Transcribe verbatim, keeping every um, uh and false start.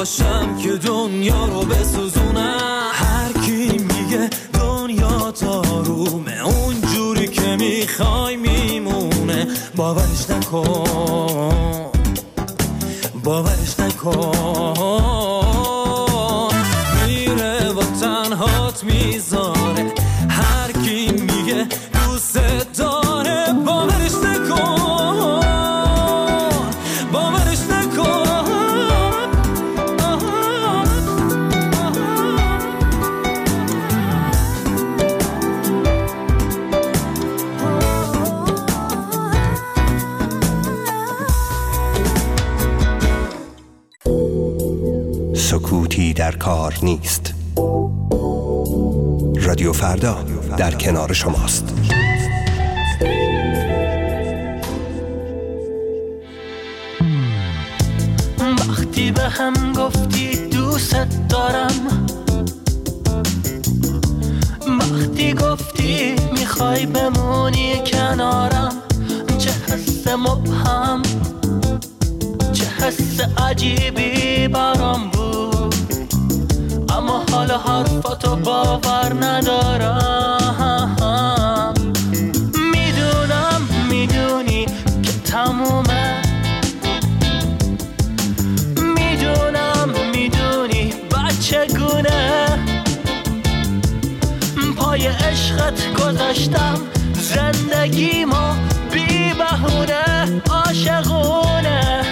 باشم که دنیا رو بسوزونم. هر کی میگه دنیا تارومه اونجوری که میخوای میمونه، باورش نکن باورش نکن. میره و تنهات میذاره، هر کی میگه دوست داره باورش نکن باورش نکن. سکوتی در کار نیست. رادیو فردا در کنار شماست. وقتی به هم گفتی دوست دارم، وقتی گفتی میخوای بمونی کنارم، چه حس مبهم چه حس عجیبی برام بود، اما حالا حرفاتو باور ندارم. میدونم میدونی که تمومه، میدونم میدونی بچگونه پای عشقت گذاشتم زندگیمو بی بهونه عاشقونه.